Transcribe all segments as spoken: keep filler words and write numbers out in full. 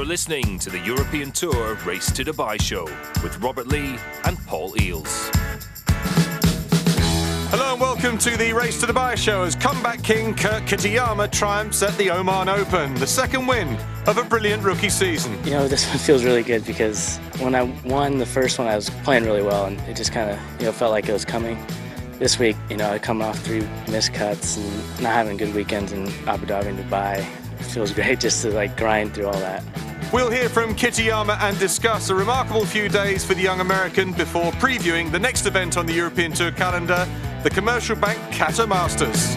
listening to the European Tour Race to Dubai show with Robert Lee and Paul Eales. Hello and welcome to the Race to Dubai show as comeback king Kurt Kitayama triumphs at the Oman Open, the second win of a brilliant rookie season. You know, this one feels really good because when I won the first one, I was playing really well and it just kind of, you know, felt like it was coming. This week, you know, I come off three missed cuts and not having good weekends in Abu Dhabi and Dubai. It feels great just to like grind through all that. We'll hear from Kitayama and discuss a remarkable few days for the young American before previewing the next event on the European Tour calendar, the Commercial Bank Qatar Masters.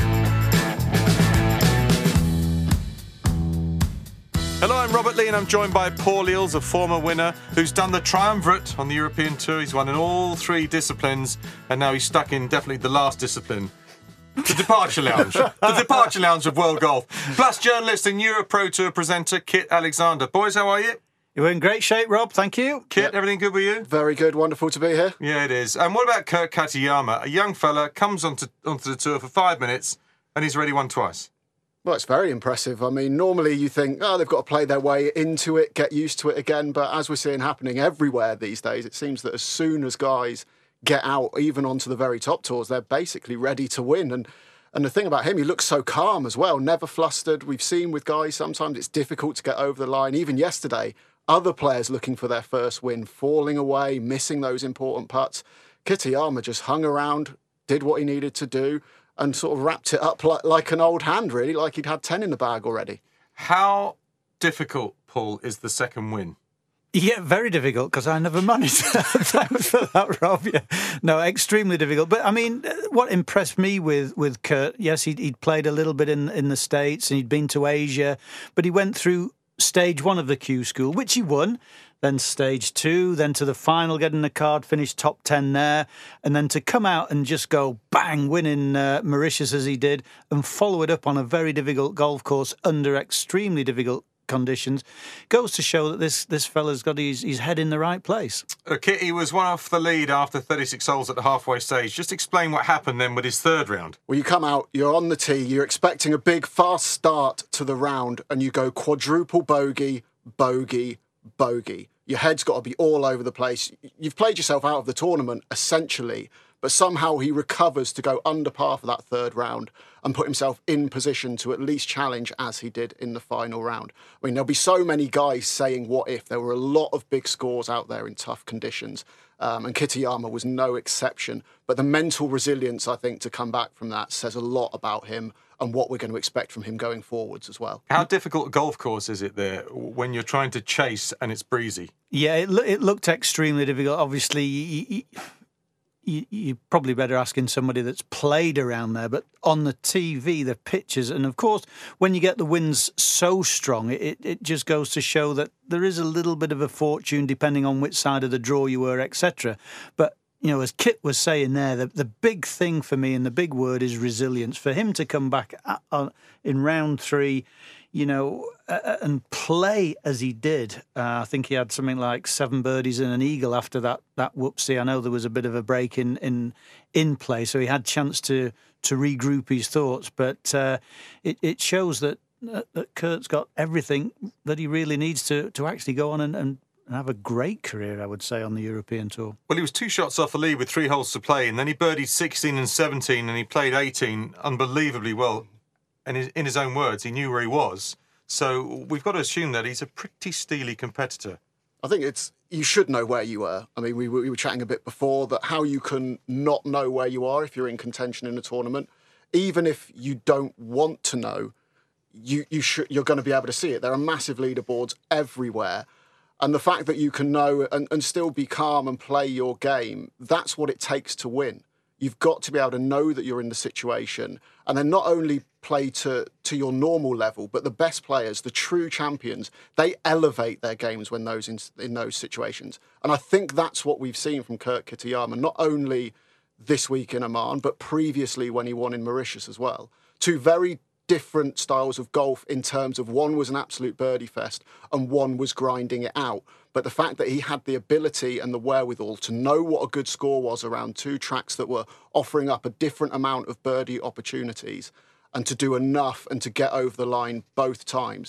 Hello, I'm Robert Lee and I'm joined by Paul Eales, a former winner who's done the triumvirate on the European Tour. He's won in all three disciplines and now he's stuck in definitely the last discipline. The Departure Lounge. The Departure Lounge of World Golf. Plus journalist and Euro Pro Tour presenter Kit Alexander. Boys, how are you? You're in great shape, Rob. Thank you. Kit, Yep. everything good with you? Very good. Wonderful to be here. Yeah, it is. And what about Kurt Kitayama? A young fella comes onto, onto the tour for five minutes and he's already won twice. Well, it's very impressive. I mean, normally you think, oh, they've got to play their way into it, get used to it again. But as we're seeing happening everywhere these days, it seems that as soon as guys get out, even onto the very top tours, they're basically ready to win. And and the thing about him, he looks so calm as well, never flustered. We've seen with guys, sometimes it's difficult to get over the line. Even yesterday, other players looking for their first win, falling away, missing those important putts. Kitayama just hung around, did what he needed to do, and sort of wrapped it up like, like an old hand, really, like he'd had ten in the bag already. How difficult, Paul, is the second win? Yeah, very difficult because I never managed. Thanks for that, Rob. Yeah. No, extremely difficult. But I mean, what impressed me with, with Kurt, yes, he'd, he'd played a little bit in, in the States and he'd been to Asia, but he went through stage one of the Q School, which he won. Then stage two, then to the final, getting the card, finished top ten there. And then to come out and just go bang, winning uh, Mauritius as he did, and follow it up on a very difficult golf course under extremely difficult conditions, goes to show that this this fella's got his, his head in the right place. Uh, Kitty was one off the lead after thirty-six holes at the halfway stage. Just explain what happened then with his third round. Well, you come out, you're on the tee, you're expecting a big, fast start to the round, and you go quadruple bogey, bogey, bogey. Your head's got to be all over the place. You've played yourself out of the tournament, essentially, but somehow he recovers to go under par for that third round and put himself in position to at least challenge as he did in the final round. I mean, there'll be so many guys saying what if. There were a lot of big scores out there in tough conditions, um, and Kitayama was no exception. But the mental resilience, I think, to come back from that says a lot about him and what we're going to expect from him going forwards as well. How difficult a golf course is it there when you're trying to chase and it's breezy? Yeah, it, lo- it looked extremely difficult. Obviously, you, you, you, you're probably better asking somebody that's played around there. But on the T V, the pictures, and of course, when you get the winds so strong, it, it just goes to show that there is a little bit of a fortune depending on which side of the draw you were, et cetera. But you know, as Kit was saying there, the, the big thing for me and the big word is resilience. For him to come back at, uh, in round three, you know, uh, and play as he did. Uh, I think he had something like seven birdies and an eagle after that that whoopsie. I know there was a bit of a break in in, in play, so he had chance to to regroup his thoughts. But uh, it, it shows that, that Kurt's got everything that he really needs to, to actually go on and, and and have a great career, I would say, on the European Tour. Well, he was two shots off the lead with three holes to play, and then he birdied sixteen and seventeen, and he played eighteen unbelievably well. And in his own words, he knew where he was. So we've got to assume that he's a pretty steely competitor. I think it's you should know where you were. I mean, we, we were chatting a bit before that how you can not know where you are if you're in contention in a tournament. Even if you don't want to know, you, you should, you're going to be able to see it. There are massive leaderboards everywhere. And the fact that you can know and, and still be calm and play your game, that's what it takes to win. You've got to be able to know that you're in the situation and then not only play to, to your normal level, but the best players, the true champions, they elevate their games when those in, in those situations. And I think that's what we've seen from Kurt Kitayama, not only this week in Oman, but previously when he won in Mauritius as well. Two very different styles of golf in terms of one was an absolute birdie fest and one was grinding it out. But the fact that he had the ability and the wherewithal to know what a good score was around two tracks that were offering up a different amount of birdie opportunities and to do enough and to get over the line both times,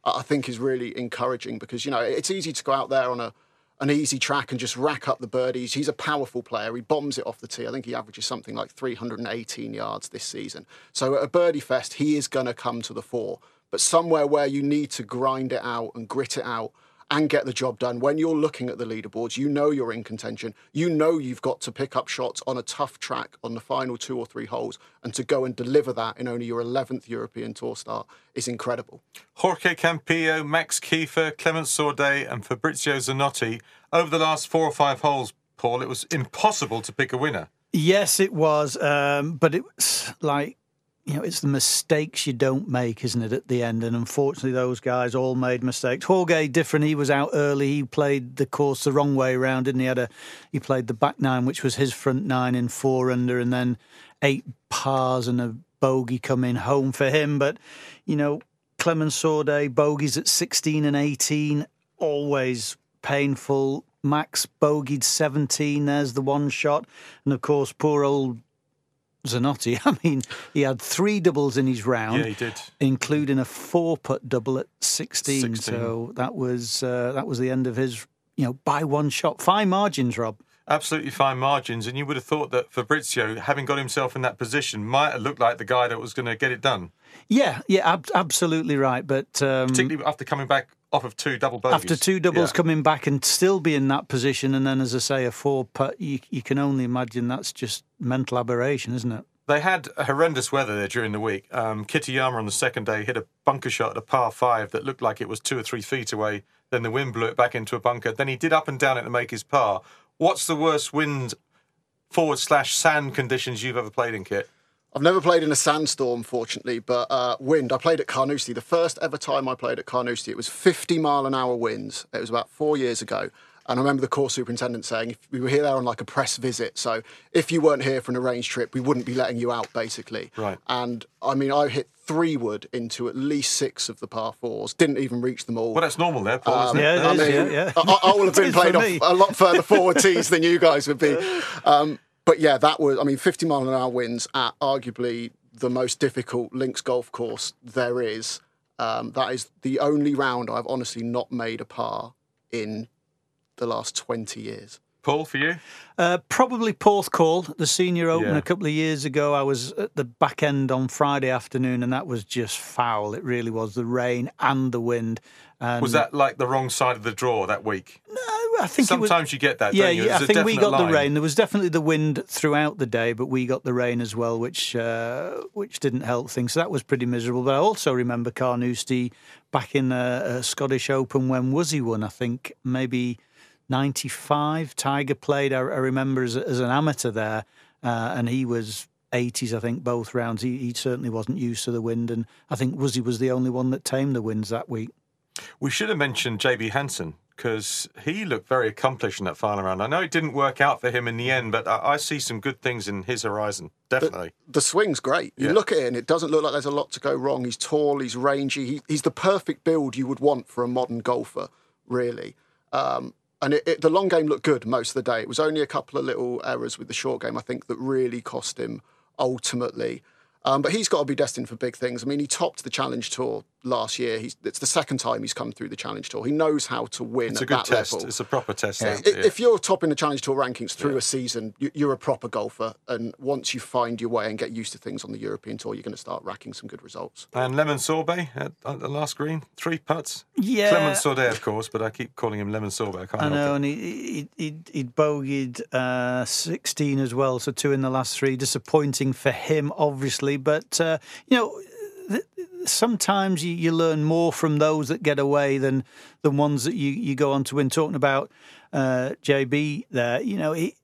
I think is really encouraging because, you know, it's easy to go out there on a an easy track and just rack up the birdies. He's a powerful player. He bombs it off the tee. I think he averages something like three hundred eighteen yards this season. So at a birdie fest, he is going to come to the fore. But somewhere where you need to grind it out and grit it out and get the job done, when you're looking at the leaderboards, you know you're in contention. You know you've got to pick up shots on a tough track on the final two or three holes, and to go and deliver that in only your eleventh European Tour start is incredible. Jorge Campillo, Max Kiefer, Clement Sordet and Fabrizio Zanotti. Over the last four or five holes, Paul, it was impossible to pick a winner. Yes, it was. Um, but it was like, you know, it's the mistakes you don't make, isn't it, at the end? And unfortunately, those guys all made mistakes. Jorge, different. He was out early. He played the course the wrong way around, didn't he? He, had a, he played the back nine, which was his front nine in four under, and then eight pars and a bogey coming home for him. But, you know, Clement Sordet, bogeys at sixteen and eighteen, always painful. Max bogeyed seventeen. There's the one shot. And, of course, poor old Zanotti, I mean, he had three doubles in his round. Yeah, he did. Including a four-putt double at sixteen. sixteen. So that was uh, that was the end of his, you know, by one shot. Fine margins, Rob. Absolutely fine margins. And you would have thought that Fabrizio, having got himself in that position, might have looked like the guy that was going to get it done. Yeah, yeah, ab- absolutely right. But um, particularly after coming back off of two double bogeys. After two doubles yeah. coming back and still be in that position, and then, as I say, a four-putt, you, you can only imagine that's just mental aberration, isn't it? They had horrendous weather there during the week. Um, Kitayama on the second day hit a bunker shot at a par five that looked like it was two or three feet away. Then the wind blew it back into a bunker. Then he did up and down it to make his par. What's the worst wind forward slash sand conditions you've ever played in, Kit? I've never played in a sandstorm, fortunately, but uh, wind. I played at Carnoustie. The first ever time I played at Carnoustie, it was fifty mile an hour winds. It was about four years ago. And I remember the course superintendent saying, if we were here there on like a press visit, so if you weren't here for an arranged trip, we wouldn't be letting you out, basically. Right. And I mean, I hit three wood into at least six of the par fours. Didn't even reach them all. Well, that's normal there, Paul, Um, isn't it? Yeah, I it is, mean, yeah, yeah. I, I will have It been is for played off me. a lot further forward tees than you guys would be. Um, but yeah, that was, I mean, fifty mile an hour winds at arguably the most difficult links golf course there is. Um, that is the only round I've honestly not made a par in the last twenty years. Paul, for you? Uh, probably Porthcawl, the Senior Open Yeah. a couple of years ago. I was at the back end on Friday afternoon, and that was just foul. It really was, the rain and the wind. And Was that like the wrong side of the draw that week? No, I think it was, Sometimes you get that, yeah, don't you? yeah. There's I a think we definite got line. the rain. There was definitely the wind throughout the day, but we got the rain as well, which uh, which didn't help things. So that was pretty miserable. But I also remember Carnoustie back in a, a Scottish Open when Wuzzy won. I think maybe ninety-five. Tiger played. I, I remember as, as an amateur there, uh, and he was eighties. I think both rounds. He, he certainly wasn't used to the wind, and I think Wuzzy was the only one that tamed the winds that week. We should have mentioned J B Hansen because he looked very accomplished in that final round. I know it didn't work out for him in the end, but I, I see some good things in his horizon, definitely. The, the swing's great. You Yeah. look at it and it doesn't look like there's a lot to go wrong. He's tall, he's rangy. He, he's the perfect build you would want for a modern golfer, really. Um, and it, it, the long game looked good most of the day. It was only a couple of little errors with the short game, I think, that really cost him ultimately. Um, but he's got to be destined for big things. I mean, he topped the Challenge Tour last year. He's, it's the second time he's come through the Challenge Tour. He knows how to win It's at a good that test. level. It's a proper test. I- though, yeah. If you're topping the Challenge Tour rankings through a season, you- you're a proper golfer. And once you find your way and get used to things on the European Tour, you're going to start racking some good results. And Lemon Sorbet at, at the last green, three putts. Yeah. Clement Sordet, of course, but I keep calling him Lemon Sorbet. I can't I help know, it. and he, he, he'd, he'd bogeyed uh, sixteen as well, so two in the last three. Disappointing for him, obviously. But, uh, you know, th- sometimes you, you learn more from those that get away than the ones that you, you go on to win. Talking about uh, J B there, you know, he,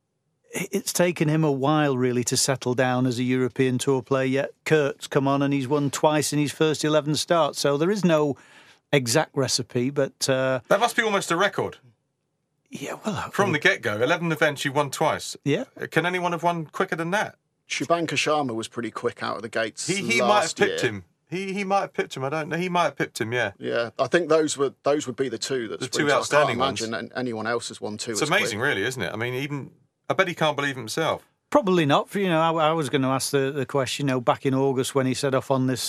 it's taken him a while, really, to settle down as a European Tour player. Yet Kurt's come on and he's won twice in his first eleven starts. So there is no exact recipe, but... Uh, That must be almost a record. yeah, well... From the get-go, eleven events, you won twice. Yeah. Can anyone have won quicker than that? Shubhankar Sharma was pretty quick out of the gates. He he last might have pipped year. him. He he might have pipped him. I don't know. He might have pipped him. Yeah. Yeah, I think those were those would be the two that The springs two out. outstanding I ones. can't imagine anyone else has won two. It's as amazing, quick. really, isn't it? I mean, even I bet he can't believe it himself. Probably not. You know, I, I was going to ask the, the question, you know, back in August when he set off on this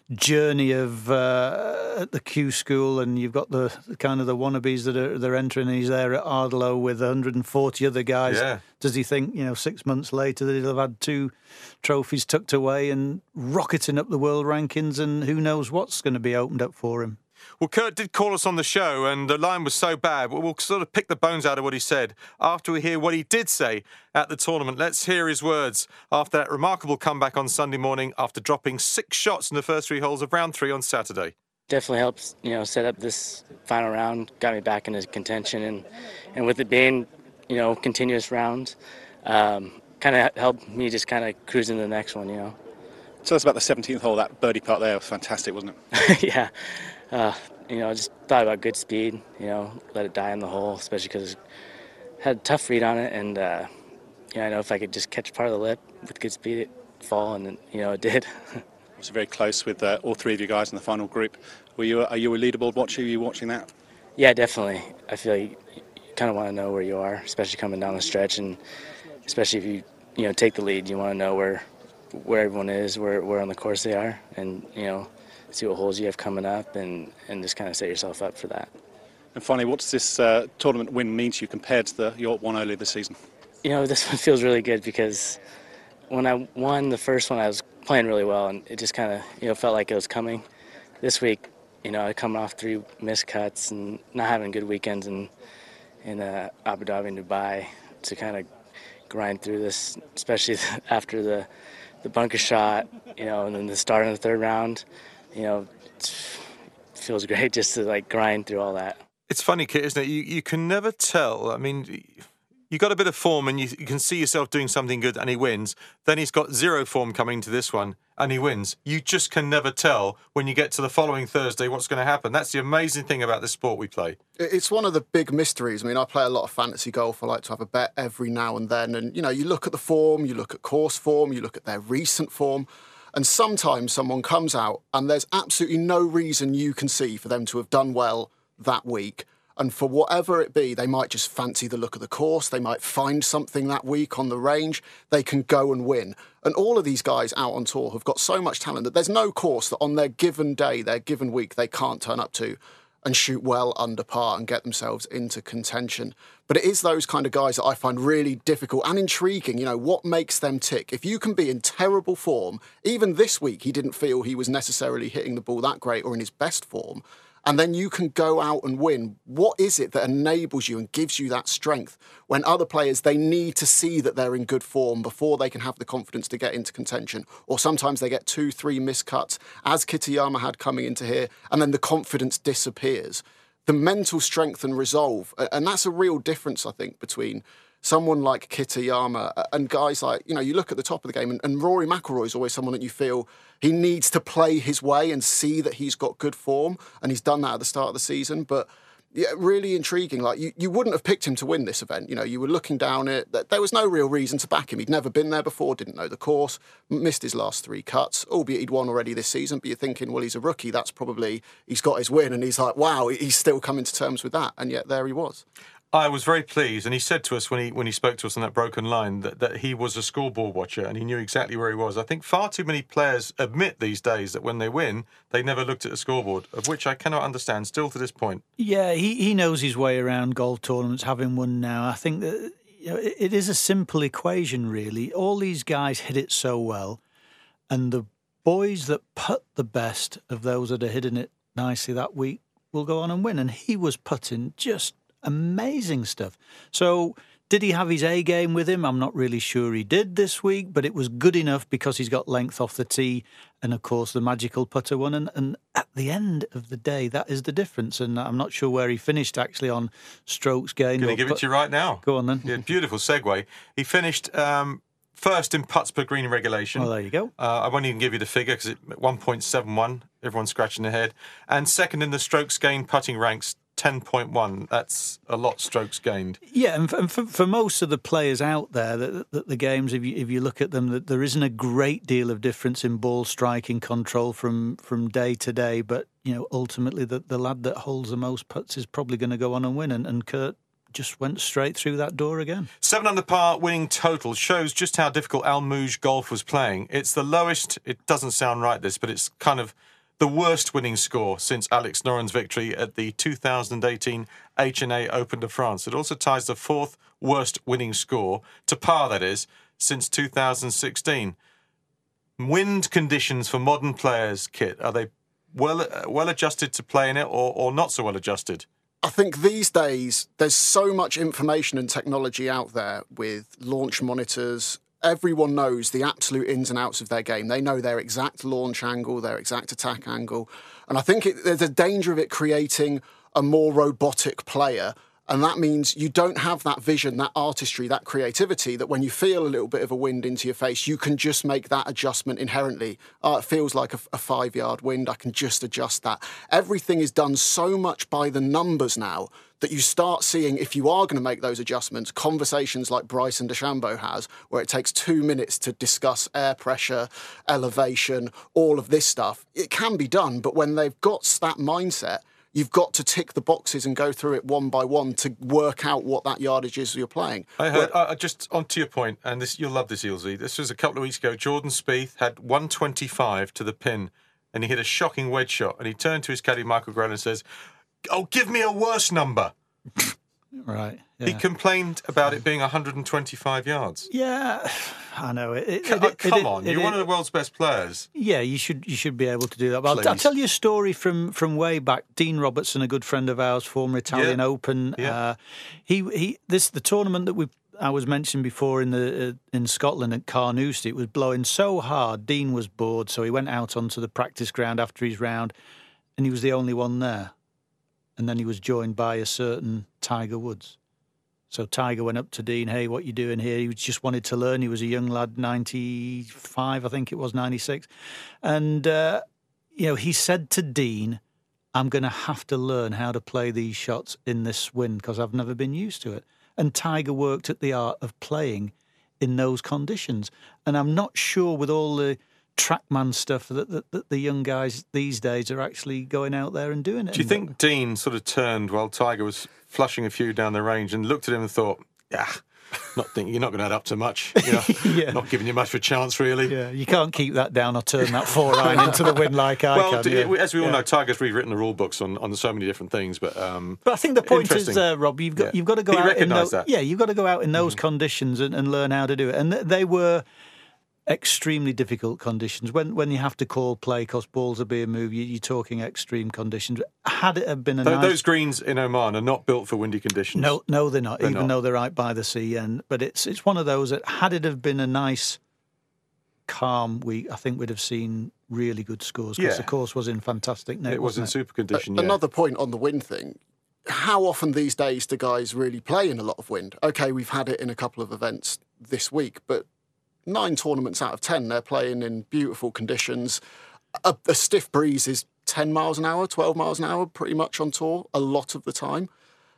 journey of uh, at the Q School, and you've got the, the kind of the wannabes that are they're entering. And he's there at Ardlow with one hundred forty other guys. Yeah. Does he think, you know, six months later that he'll have had two trophies tucked away and rocketing up the world rankings, and who knows what's going to be opened up for him? Well, Kurt did call us on the show, and the line was so bad. We'll sort of pick the bones out of what he said after we hear what he did say at the tournament. Let's hear his words after that remarkable comeback on Sunday morning after dropping six shots in the first three holes of round three on Saturday. Definitely helps, you know, set up this final round, got me back into contention, and, and with it being, you know, continuous rounds, um, kind of helped me just kind of cruise into the next one, you know. Tell us about the seventeenth hole. That birdie putt there was fantastic, wasn't it? Yeah. Uh, you know, just thought about good speed, you know, let it die in the hole, especially because it had a tough read on it. And, uh, you know, I know if I could just catch part of the lip with good speed, it'd fall, and, you know, it did. It was very close with uh, all three of you guys in the final group. Were you, are you a leaderboard watcher? Were you watching that? Yeah, definitely. I feel like you kind of want to know where you are, especially coming down the stretch, and especially if you, you know, take the lead, you want to know where where everyone is, where, where on the course they are, and, you know, see what holes you have coming up, and, and just kind of set yourself up for that. And finally, what does this uh, tournament win mean to you compared to the your one earlier this season? You know, this one feels really good because when I won the first one, I was playing really well, and it just kind of, you know, felt like it was coming. This week, you know, coming off three missed cuts and not having good weekends in, in uh, Abu Dhabi and Dubai, to kind of grind through this, especially after the, the bunker shot, you know, and then the start of the third round. You know, it feels great just to, like, grind through all that. It's funny, Kit, isn't it? You, you can never tell. I mean, you got a bit of form and you, you can see yourself doing something good and he wins. Then he's got zero form coming to this one and he wins. You just can never tell when you get to the following Thursday what's going to happen. That's the amazing thing about the sport we play. It's one of the big mysteries. I mean, I play a lot of fantasy golf. I like to have a bet every now and then. And, you know, you look at the form, you look at course form, you look at their recent form. And sometimes someone comes out and there's absolutely no reason you can see for them to have done well that week. And for whatever it be, they might just fancy the look of the course. They might find something that week on the range. They can go and win. And all of these guys out on tour have got so much talent that there's no course that on their given day, their given week, they can't turn up to and shoot well under par and get themselves into contention. But it is those kind of guys that I find really difficult and intriguing. You know, what makes them tick? If you can be in terrible form, even this week he didn't feel he was necessarily hitting the ball that great or in his best form, and then you can go out and win. What is it that enables you and gives you that strength when other players, they need to see that they're in good form before they can have the confidence to get into contention? Or sometimes they get two, three miscuts, as Kitayama had coming into here, and then the confidence disappears. The mental strength and resolve, and that's a real difference, I think, between someone like Kitayama and guys like, you know, you look at the top of the game, and, and Rory McIlroy is always someone that you feel he needs to play his way and see that he's got good form, and he's done that at the start of the season. But yeah, really intriguing. Like, you, you wouldn't have picked him to win this event. You know, you were looking down it. There was no real reason to back him. He'd never been there before, didn't know the course, missed his last three cuts, albeit he'd won already this season. But you're thinking, well, he's a rookie. That's probably, he's got his win. And he's like, wow, he's still coming to terms with that. And yet there he was. I was very pleased, and he said to us when he when he spoke to us on that broken line that, that he was a scoreboard watcher and he knew exactly where he was. I think far too many players admit these days that when they win, they never looked at the scoreboard, of which I cannot understand still to this point. Yeah, he, he knows his way around golf tournaments, having won now. I think that, you know, it, it is a simple equation, really. All these guys hit it so well, and the boys that putt the best of those that are hitting it nicely that week will go on and win. And he was putting just amazing stuff. So did he have his A game with him? I'm not really sure he did this week, but it was good enough because he's got length off the tee and, of course, the magical putter one. And, and at the end of the day, that is the difference. And I'm not sure where he finished actually on strokes gained. Going to give put... it to you right now. Go on then. Yeah, beautiful segue. He finished um, first in putts per green regulation. Oh, there you go. Uh, I won't even give you the figure because it's one point seven one. Everyone's scratching their head. And second in the strokes gained putting ranks, ten point one. That's a lot strokes gained. Yeah, and for, for, for most of the players out there, the, the, the games, if you if you look at them, that there isn't a great deal of difference in ball striking control from, from day to day. But, you know, ultimately the, the lad that holds the most putts is probably going to go on and win. And, and Kurt just went straight through that door again. Seven under par winning total shows just how difficult Al Mouj golf was playing. It's the lowest, it doesn't sound right this, but it's kind of the worst winning score since Alex Noren's victory at the two thousand eighteen H and A Open de France. It also ties the fourth worst winning score, to par that is, since two thousand sixteen. Wind conditions for modern players, Kit, are they well uh, well adjusted to playing it or, or not so well adjusted? I think these days there's so much information and technology out there with launch monitors. Everyone knows the absolute ins and outs of their game. They know their exact launch angle, their exact attack angle. And I think it, there's a danger of it creating a more robotic player. And that means you don't have that vision, that artistry, that creativity, that when you feel a little bit of a wind into your face, you can just make that adjustment inherently. Oh, it feels like a, a five-yard wind. I can just adjust that. Everything is done so much by the numbers now that you start seeing, if you are going to make those adjustments, conversations like Bryson DeChambeau has, where it takes two minutes to discuss air pressure, elevation, all of this stuff. It can be done, but when they've got that mindset, you've got to tick the boxes and go through it one by one to work out what that yardage is you're playing. I heard, uh, just on to your point, and this you'll love this, Ealesy. This was a couple of weeks ago. Jordan Spieth had one twenty-five to the pin, and he hit a shocking wedge shot. And he turned to his caddy, Michael Grell, and says, "Oh, give me a worse number." Right. Yeah. He complained about it being one hundred twenty-five yards. Yeah, I know it. it, Come, it, it come it, on, it, you're it, one of the world's best players. Yeah, you should you should be able to do that. But I'll, I'll tell you a story from, from way back. Dean Robertson, a good friend of ours, former Italian Yeah. Open. Yeah. Uh, he he. This the tournament that we I was mentioned before in the uh, in Scotland at Carnoustie. It was blowing so hard. Dean was bored, so he went out onto the practice ground after his round, and he was the only one there. And then he was joined by a certain Tiger Woods. So Tiger went up to Dean, "Hey, what you doing here?" He just wanted to learn. He was a young lad, ninety-five, I think it was, ninety-six. And, uh, you know, he said to Dean, "I'm going to have to learn how to play these shots in this wind because I've never been used to it." And Tiger worked at the art of playing in those conditions. And I'm not sure with all the TrackMan stuff that, that, that the young guys these days are actually going out there and doing it. Do you think Dean sort of turned while Tiger was flushing a few down the range and looked at him and thought, "Yeah, not thinking you're not going to add up to much. You know, Yeah. Not giving you much of a chance, really." Yeah, you can't keep that down or turn that four iron into the wind like I Well, can. d- yeah. as we all Yeah. know, Tiger's rewritten the rule books on, on so many different things, but um, But I think the point is, Interesting. uh, Rob, you've got Yeah. you've got to go He out in recognised those, that. yeah, you've got to go out in those conditions and, and learn how to do it. And th- they were extremely difficult conditions. When when you have to call play because balls are being moved, you, you're talking extreme conditions. Had it have been a th- nice, those greens in Oman are not built for windy conditions. no, no, they're not. They're even not. though they're right by the sea. And but it's it's one of those that had it have been a nice, calm week, I think we'd have seen really good scores because Yeah. the course was in fantastic nick. it was in wasn't super condition. yeah. Another point on the wind thing. How often these days do guys really play in a lot of wind? Okay, we've had it in a couple of events this week, but nine tournaments out of ten, they're playing in beautiful conditions. A, a stiff breeze is ten miles an hour, twelve miles an hour, pretty much on tour, a lot of the time.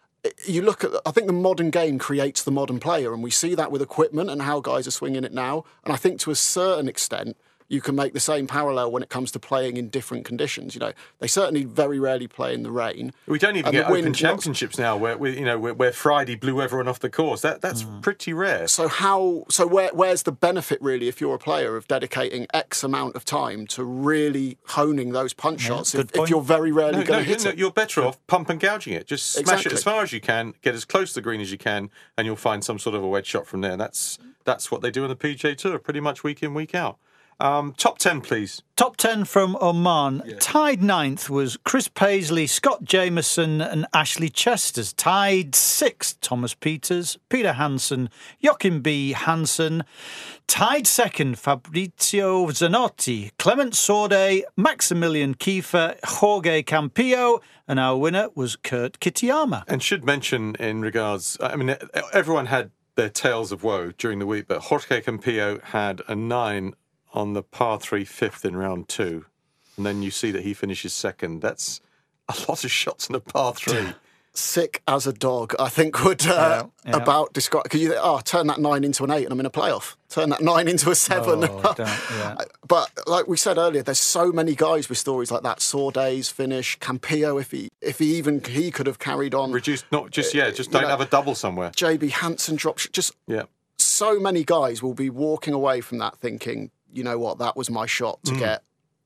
You look at, I think the modern game creates the modern player, and we see that with equipment and how guys are swinging it now. And I think to a certain extent, you can make the same parallel when it comes to playing in different conditions. You know, they certainly very rarely play in the rain. We don't even And get the wind Open was- Championships now, where we, you know where, where Friday blew everyone off the course. That that's pretty rare. So how? So where? Where's the benefit really, if you're a player, of dedicating X amount of time to really honing those punch shots? good If, point. if you're very rarely No, going no, to hit no, it, you're better off pump and gouging it. Just smash it Exactly. as far as you can, get as close to the green as you can, and you'll find some sort of a wedge shot from there. That's that's what they do on the P G A Tour, pretty much week in, week out. Um, top ten, please. Top ten from Oman. Tied ninth was Chris Paisley, Scott Jameson and Ashley Chesters. Tied sixth, Thomas Peters, Peter Hansen, Joachim B. Hansen. Tied second, Fabrizio Zanotti, Clement Sorday, Maximilian Kiefer, Jorge Campillo, and our winner was Kurt Kitayama. And should mention in regards, I mean, everyone had their tales of woe during the week, but Jorge Campillo had a nine on the par three fifth in round two. And then you see that he finishes second. That's a lot of shots in a par three. sick as a dog, I think would uh, Yeah, yeah. about describe. Because you think, oh, turn that nine into an eight, and I'm in a playoff. Turn that nine into a seven. Oh, don't, yeah. But like we said earlier, there's so many guys with stories like that. Sorday's finish, Campillo, if he if he even he could have carried on. Reduced, not just, yeah, just you don't know, have a double somewhere. J B Hansen drop. sh- Just Yeah. so many guys will be walking away from that thinking, you know what, that was my shot Mm. to get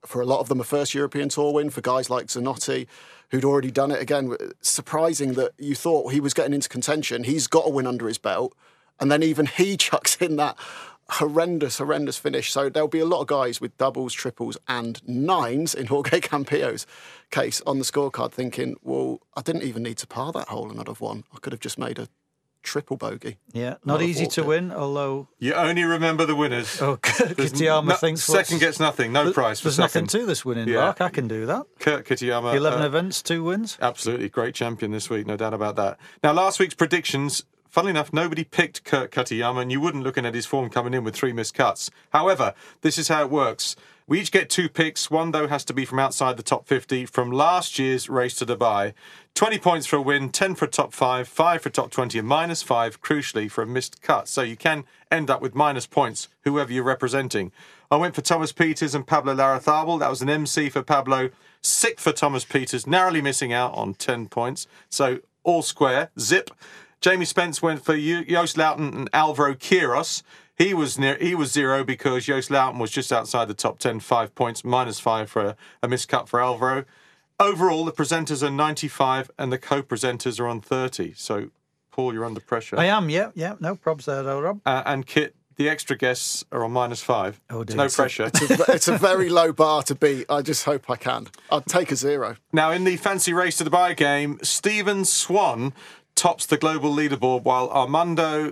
for a lot of them, a first European Tour win. For guys like Zanotti, who'd already done it, again, surprising that you thought he was getting into contention. He's got a win under his belt, and then even he chucks in that horrendous, horrendous finish. So there'll be a lot of guys with doubles, triples and nines in Jorge Campillo's case on the scorecard thinking, well, I didn't even need to par that hole and I'd have won. I could have just made a triple bogey. Yeah, not easy to win, although... You only remember the winners. Oh, Kitayama no, thinks... Second gets nothing, no prize for There's second. nothing to this winning, Yeah. Mark. I can do that. Kurt Kitayama. eleven uh, events, two wins. Absolutely, great champion this week, no doubt about that. Now, last week's predictions, funnily enough, nobody picked Kurt Kitayama, and you wouldn't looking at his form coming in with three missed cuts. However, this is how it works. We each get two picks. One, though, has to be from outside the top fifty from last year's Race to Dubai. twenty points for a win, ten for a top five, five for a top twenty, and minus five, crucially, for a missed cut. So you can end up with minus points, whoever you're representing. I went for Thomas Pieters and Pablo Larrazabal. That was an M C for Pablo, sixth for Thomas Pieters, narrowly missing out on ten points. So all square, zip. Jamie Spence went for Joost Luiten and Alvaro Quiros. He was near. He was zero because Joost Luiten was just outside the top ten, five points, minus five for a, a miscut for Alvaro. Overall, the presenters are ninety-five and the co-presenters are on thirty. So, Paul, you're under pressure. I am, yeah, yeah. No probs there, though, Rob. Uh, and Kit, the extra guests are on minus five. Oh, dear. No It's pressure. A, it's, a, it's a very low bar to beat. I just hope I can. I'd take a zero. Now, in the fancy Race to Dubai game, Stephen Swan tops the global leaderboard while Armando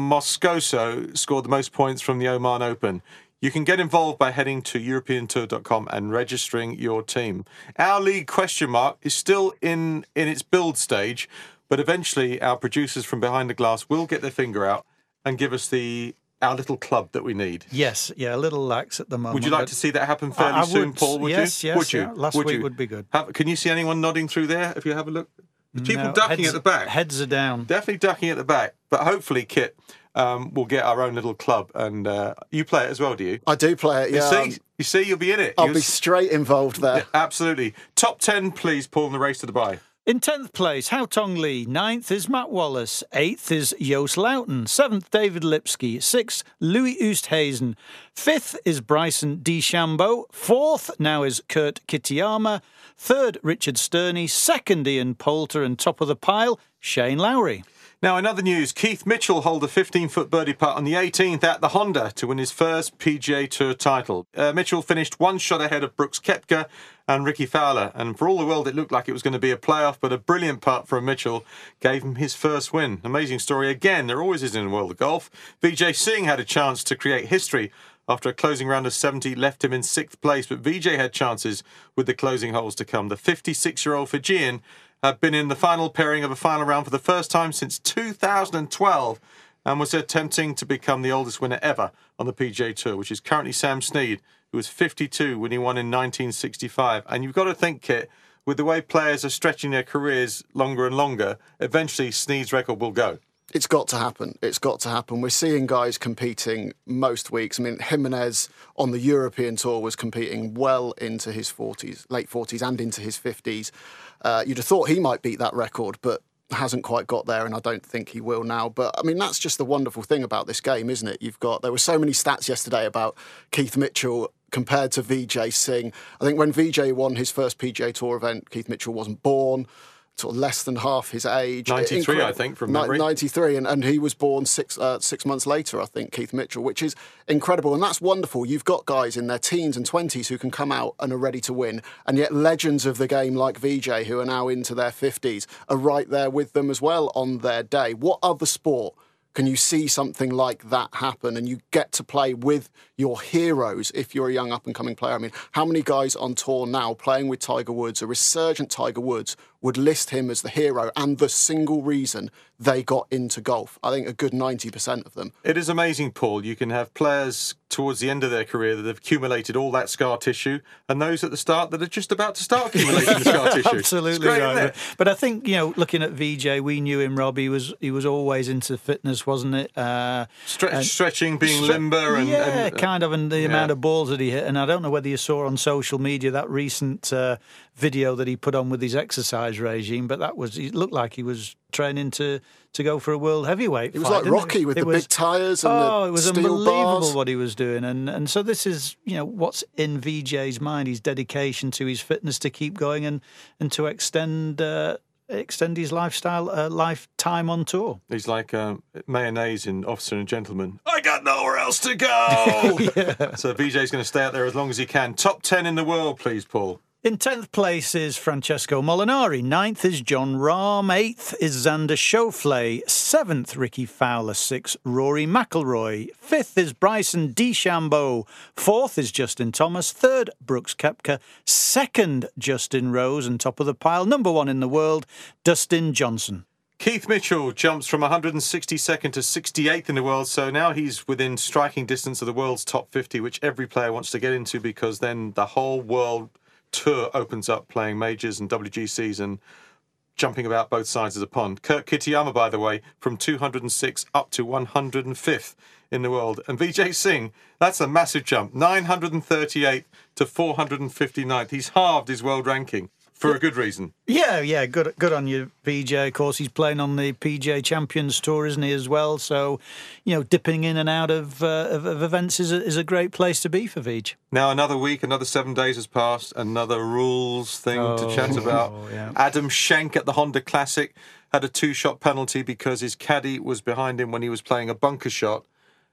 Moscoso scored the most points from the Oman Open. You can get involved by heading to European Tour dot com and registering your team. Our league question mark is still in, in its build stage, but eventually our producers from behind the glass will get their finger out and give us the our little club that we need. Yes, yeah, a little lax at the moment. Would you like to see that happen fairly I, I soon, would, Paul? Would yes, you? Yes, would you? yeah. Last would week you? would be good. Have, can you see anyone nodding through there if you have a look? There's people No, ducking heads, at the back. Heads are down. Definitely ducking at the back. But hopefully, Kit, um, we'll get our own little club. And uh, you play it as well, do you? I do play it, yeah. You see, you see you'll be in it. I'll You'll be s- straight involved there. Yeah, absolutely. Top ten, please, Paul, in the Race to Dubai. In tenth place, Hao Tong Lee. Ninth is Matt Wallace. Eighth is Joost Luiten. Seventh, David Lipsky. Sixth, Louis Oosthuizen. Fifth is Bryson DeChambeau. Fourth now is Kurt Kitayama. Third, Richard Sterney. Second, Ian Poulter. And top of the pile, Shane Lowry. Now, in other news, Keith Mitchell holed a fifteen-foot birdie putt on the eighteenth at the Honda to win his first P G A Tour title. Uh, Mitchell finished one shot ahead of Brooks Koepka and Ricky Fowler, and for all the world it looked like it was going to be a playoff, but a brilliant putt from Mitchell gave him his first win. Amazing story again, there always is in the world of golf. Vijay Singh had a chance to create history after a closing round of seventy left him in sixth place, but Vijay had chances with the closing holes to come. The fifty-six-year-old Fijian had been in the final pairing of a final round for the first time since two thousand twelve and was attempting to become the oldest winner ever on the P G A Tour, which is currently Sam Snead, who was fifty-two when he won in nineteen sixty-five. And you've got to think, Kit, with the way players are stretching their careers longer and longer, eventually Snead's record will go. It's got to happen. It's got to happen. We're seeing guys competing most weeks. I mean, Jimenez on the European Tour was competing well into his forties, late forties and into his fifties. Uh, you'd have thought he might beat that record, but hasn't quite got there, and I don't think he will now. But, I mean, that's just the wonderful thing about this game, isn't it? You've got... There were so many stats yesterday about Keith Mitchell compared to Vijay Singh. I think when Vijay won his first P G A Tour event, Keith Mitchell wasn't born. Sort of less than half his age. ninety-three, Incredible. I think, from memory. ninety-three, and, and he was born six uh, six months later, I think, Keith Mitchell, which is incredible. And that's wonderful. You've got guys in their teens and twenties who can come out and are ready to win. And yet legends of the game like Vijay, who are now into their fifties, are right there with them as well on their day. What other sport can you see something like that happen and you get to play with your heroes if you're a young up-and-coming player? I mean, how many guys on tour now playing with Tiger Woods, a resurgent Tiger Woods, would list him as the hero and the single reason they got into golf? I think a good ninety percent of them. It is amazing, Paul. You can have players towards the end of their career that have accumulated all that scar tissue and those at the start that are just about to start accumulating the scar tissue. Absolutely It's great, right. isn't it? But I think, you know, looking at Vijay, we knew him, Rob. He was he was always into fitness, wasn't it? Uh, Stre- and- stretching, being Stre- limber, and yeah, and, uh, kind of, and the yeah. amount of balls that he hit. And I don't know whether you saw on social media that recent uh, video that he put on with his exercise regime, but that was, it looked like he was training to, to go for a world heavyweight He was fight, like didn't Rocky it? with It the was- big tyres and oh, the it was steel unbelievable bars. what he was doing. And, and so this is, you know, what's in V J's mind, his dedication to his fitness to keep going and, and to extend... Uh, extend his lifestyle, uh, lifetime on tour. He's like um, mayonnaise in Officer and Gentleman. I got nowhere else to go. Yeah. So V J's going to stay out there as long as he can. Top ten in the world, please, Paul. In tenth place is Francesco Molinari. Ninth is John Rahm. Eighth is Xander Schauffele. Seventh, Ricky Fowler. Sixth, Rory McIlroy. Fifth is Bryson DeChambeau. Fourth is Justin Thomas. Third, Brooks Koepka. Second, Justin Rose. And top of the pile, number one in the world, Dustin Johnson. Keith Mitchell jumps from one hundred sixty-second to sixty-eighth in the world, so now he's within striking distance of the world's top fifty, which every player wants to get into because then the whole world tour opens up playing majors and W G Cs and jumping about both sides of the pond. Kurt Kitayama, by the way, from two hundred six up to one hundred fifth in the world. And Vijay Singh, that's a massive jump, nine hundred thirty-eighth to four hundred fifty-ninth. He's halved his world ranking for a good reason. Yeah, yeah, good good on you, V J. Of course, he's playing on the P G A Champions Tour, isn't he, as well? So, you know, dipping in and out of uh, of, of events is a, is a great place to be for Vij. Now, another week, another seven days has passed, another rules thing Oh, to chat about. oh, yeah. Adam Schenk at the Honda Classic had a two-shot penalty because his caddy was behind him when he was playing a bunker shot.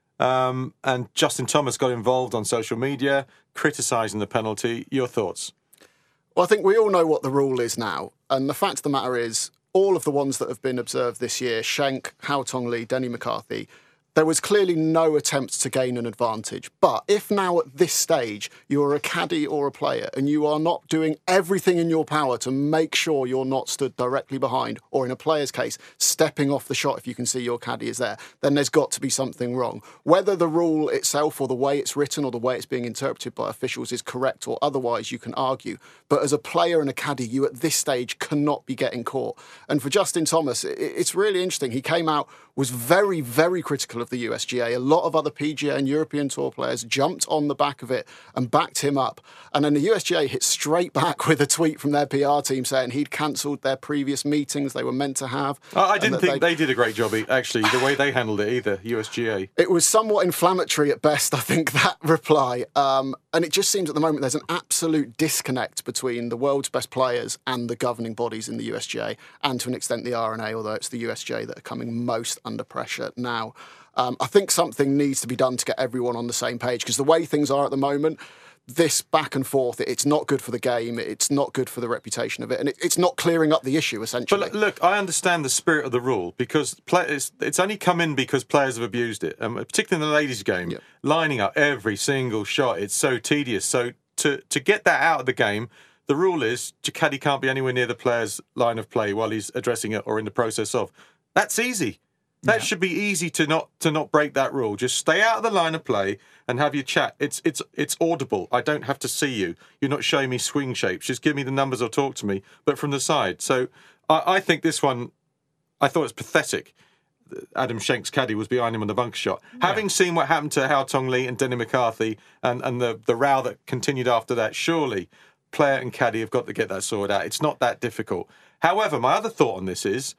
Um, and Justin Thomas got involved on social media, criticising the penalty. Your thoughts? Well, I think we all know what the rule is now. And the fact of the matter is, all of the ones that have been observed this year, Schenk, Hao Tong Lee, Denny McCarthy, there was clearly no attempt to gain an advantage. But if now at this stage you're a caddy or a player and you are not doing everything in your power to make sure you're not stood directly behind, or in a player's case, stepping off the shot if you can see your caddy is there, then there's got to be something wrong. Whether the rule itself or the way it's written or the way it's being interpreted by officials is correct or otherwise, you can argue. But as a player and a caddy, you at this stage cannot be getting caught. And for Justin Thomas, it's really interesting. He came out, was very, very critical of the U S G A. A lot of other P G A and European Tour players jumped on the back of it and backed him up. And then the U S G A hit straight back with a tweet from their P R team saying he'd cancelled their previous meetings they were meant to have. I, I didn't think they... they did a great job, actually, the way they handled it either, U S G A. It was somewhat inflammatory at best, I think, that reply. Um, and it just seems at the moment there's an absolute disconnect between the world's best players and the governing bodies in the U S G A, and to an extent the R N A, although it's the U S G A that are coming most under pressure now. Um, I think something needs to be done to get everyone on the same page, because the way things are at the moment, this back and forth, it's not good for the game, it's not good for the reputation of it, and it, it's not clearing up the issue, essentially. But look, I understand the spirit of the rule, because play, it's, it's only come in because players have abused it, um, particularly in the ladies' game, Yep. lining up every single shot. It's so tedious. So to, to get that out of the game, the rule is caddy can't be anywhere near the player's line of play while he's addressing it or in the process of. That's easy. That yeah. should be easy to not to not break that rule. Just stay out of the line of play and have your chat. It's it's it's audible. I don't have to see you. You're not showing me swing shapes. Just give me the numbers or talk to me, but from the side. So I, I think this one, I thought it was pathetic. Adam Schenk's caddy was behind him on the bunker shot. Yeah. Having seen what happened to Hao Tong Lee and Denny McCarthy and, and the, the row that continued after that, surely player and caddy have got to get that sorted out. It's not that difficult. However, my other thought on this is,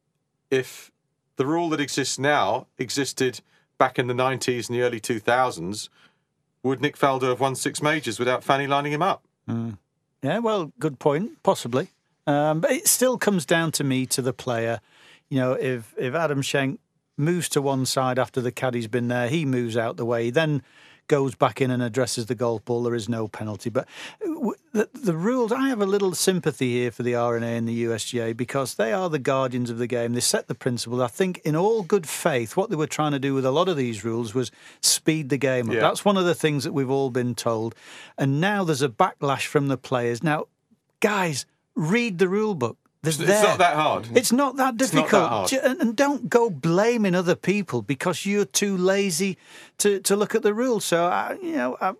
if the rule that exists now existed back in the nineties and the early two thousands, would Nick Faldo have won six majors without Fanny lining him up? Mm. Yeah, well, good point, possibly. Um, but it still comes down to me, to the player. You know, if, if Adam Schenk moves to one side after the caddy's been there, he moves out the way, then goes back in and addresses the golf ball, there is no penalty. But the, the rules, I have a little sympathy here for the R N A and the U S G A, because they are the guardians of the game. They set the principles. I think in all good faith, what they were trying to do with a lot of these rules was speed the game up. Yeah. That's one of the things that we've all been told. And now there's a backlash from the players. Now, guys, read the rule book. It's there. not that hard. It's not that difficult. It's not that hard. And don't go blaming other people because you're too lazy to, to look at the rules. So, I, you know, I,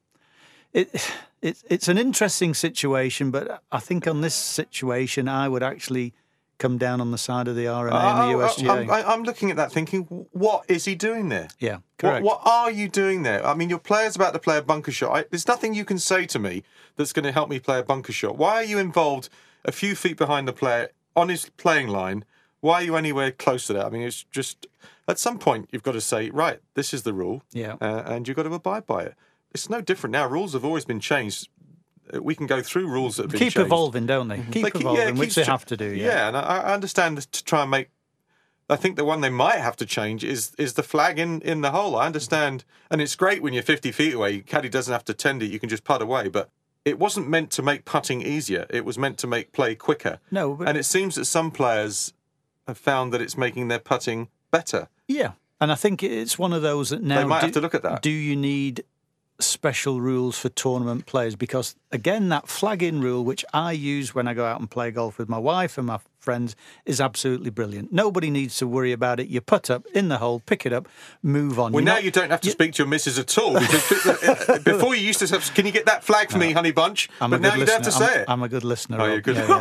it, it it's an interesting situation, but I think on this situation, I would actually come down on the side of the R N A and the U S G A. I'm, I'm looking at that thinking, what is he doing there? Yeah, What, correct. what are you doing there? I mean, your player's about to play a bunker shot. I, there's nothing you can say to me that's going to help me play a bunker shot. Why are you involved a few feet behind the player on his playing line Why are you anywhere close to that? I mean, it's just at some point you've got to say, right, this is the rule, Yeah. uh, and you've got to abide by it. It's no different now. Rules have always been changed. Uh, We can go through rules that have been Keep changed. evolving, don't they? Keep They keep- yeah, evolving, it which keeps they cha- have to do. Yeah. Yeah, and I, I understand to try and make. I think the one they might have to change is is the flag in, in the hole. I understand, and it's great when you're fifty feet away. Caddy doesn't have to tend it; you can just putt away. But it wasn't meant to make putting easier. It was meant to make play quicker. No, but- and it seems that some players have found that it's making their putting better. Yeah, and I think it's one of those that now They might do, have to look at that. Do you need special rules for tournament players? Because again, that flag-in rule, which I use when I go out and play golf with my wife and my friends, is absolutely brilliant. Nobody needs to worry about it. You putt up in the hole, pick it up, move on. Well, You're now not- you don't have to speak to your missus at all. Because before you used to say, "Can you get that flag for me, honey bunch?" I'm but a now good you don't have to listener. say I'm, it. I'm a good listener. Oh, you're Rob. good. Yeah, yeah,